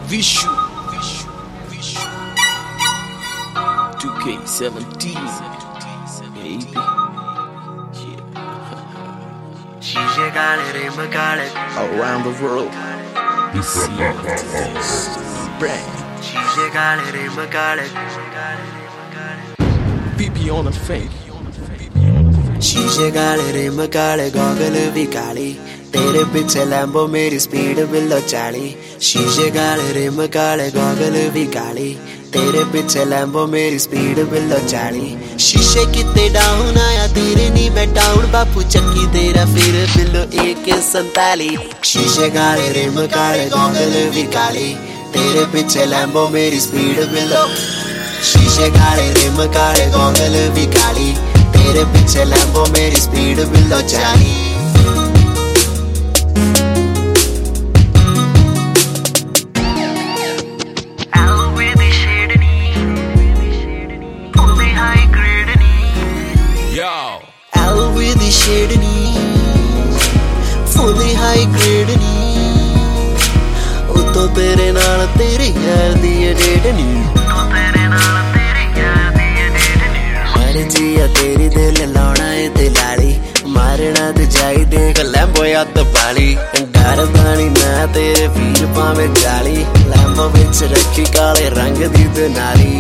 Vishu 2K17 baby. Around the world PP on a fake. शीशे काले rim काले goggle भी काली तेरे पीछे लैम्बो मेरी स्पीड बिलो 40 शीशे काले रिम काले गॉगल भी काली तेरे पीछे लैम्बो मेरी स्पीड बिलो 40 शीशे कितने डाउन आया तेरे नहीं मैं डाउन बापू चक्की तेरा फिर बिलो 147 शीशे काले रिम काले गॉगल भी काली तेरे पीछे लैम्बो मेरी स्पीड बिलो शीशे काले रिम काले गॉगल भी काली तेरे पीछे लैम्बो मेरी speed below 40 fully high grade नी उतो तेरे नाल तेरे यार दी डेट नी मर्जी आ तेरी दिल लाना है ते लाली मारना ते जाई देख लैम्बो याद पाली डर दानी ना तेरे वीर पावे जाली लैम्बो विच रखी काले रंग दी ते नाली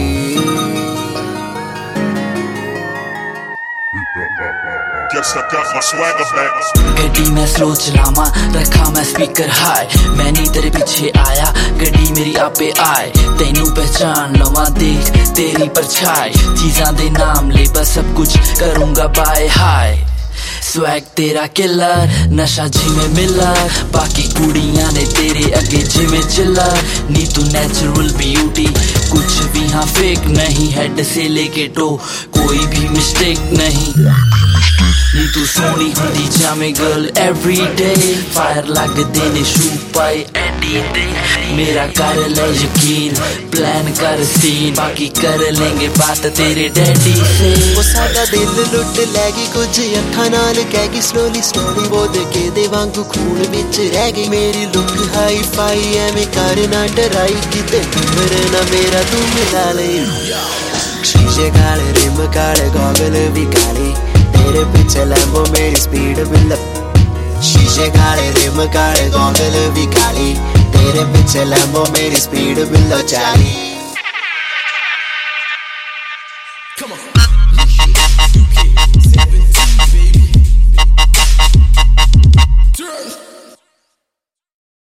गड्डी मैं स्लो चलावा रखा मैं स्पीकर हाई मैं नहीं तेरे पीछे आया गड्डी मेरी आपे आए तेनू पहचान लवा देख तेरी परछाई चीज़ां दे नाम ले बस सब कुछ करूंगा बाय हाय स्वैग तेरा किलर नशा जिमें मिलर बाकी कुड़ियां ने तेरे अगे जिमें चिल्लर नी तू नेचुरल ब्यूटी कुछ भी हाँ फेक नहीं हेड से लेके टो कोई भी मिस्टेक नहीं नी तू सोनी हुंदी जामे गर्ल एवरी डे फायर लगदे ने शू पाए एडी ते मेरा कर ले यकीन प्लान कर सीन बाकी कर लेंगे बात तेरे डैडी से वो साडा दिल लुट लेगी कुछ अखां नाल कहगी स्लोली स्लोली वो देखे दे वांगू खून विच रह गई मेरी लुक हाई फाई एवें कर ना डराई किते नंबर ना मेरा तू मिला ले शीशे काले रिम काले गॉगल भी काली तेरे पीछे लैम्बो मेरी स्पीड बिलो शीशे काले रिम काले गॉगल भी काली तेरे पीछे लैम्बो मेरी स्पीड बिलो 40